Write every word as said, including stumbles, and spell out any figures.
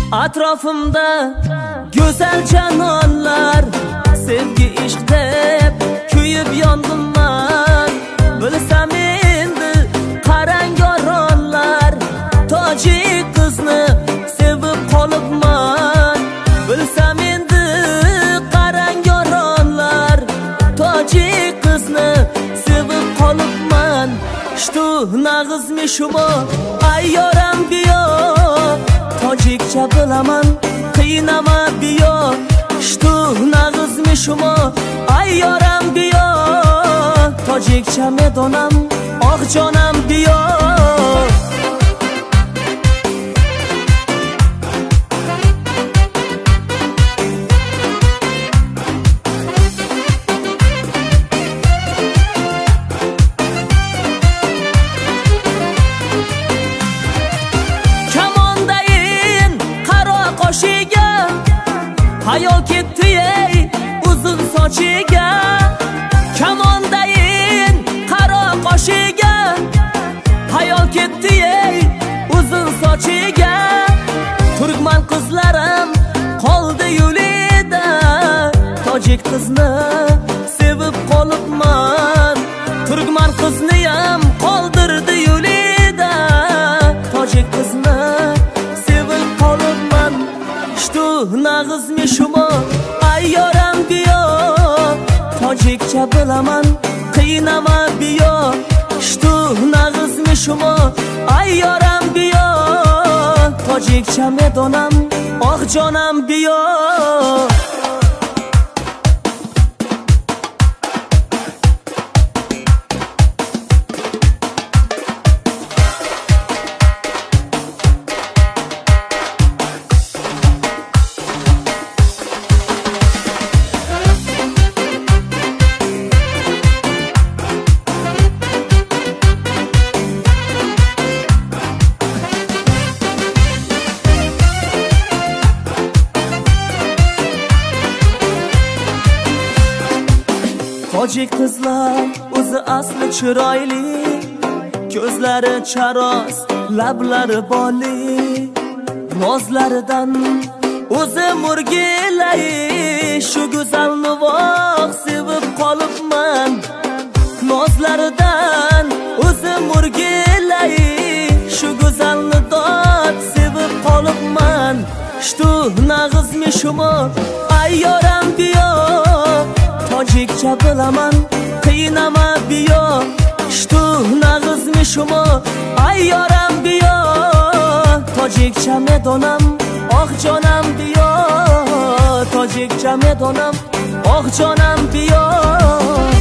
Atrofimda go'zal janonlar, sevgi ishq deb kuyib yondim man. Bilsam endi qarangoronlar, tojik qizni sevib qolibman. Bilsam endi qarangoronlar, tojik qizni sevib qolibman. Что nag'izmi shumo ayyoram biyo, tojikcha bilaman qiynama biyo. Что nag'izmi shumo ayyoram biyo, tojikcha medonam oq jonam biyo. Hayol ketdi ey uzun sochiga, kamondayin qaro qoshiga. Hayol ketdi ey uzun sochiga, turkman qizlarim qoldi yo'lida. Tojik qizni sevib qolibman, turkman qizniyam qoldirdi yo'lida. Tojik qizni sevib qolibman. Что nag'izmi shumo ayyoram biyo, tojikcha bilaman qiynama biyo. Что nag'izmi shumo ayyoram biyo, tojikcha medonam oq jonam biyo. Tojik qizlar o'zi asli chiroyli, ko'zlari charos, lablari bolli. Nozlaridan o'zi murgilay, shu go'zalni voq sevib qolibman. Nozlaridan o'zi murgilay, shu go'zalni dod sevib qolibman. Что nag'izmi shumo ayyoram biyo, tojikcha bilaman qiynama biyo. Что nag'izmi shumo ayyoram biyo, tojikcha medonam oq jonam biyo. Tojikcha medonam oq jonam biyo.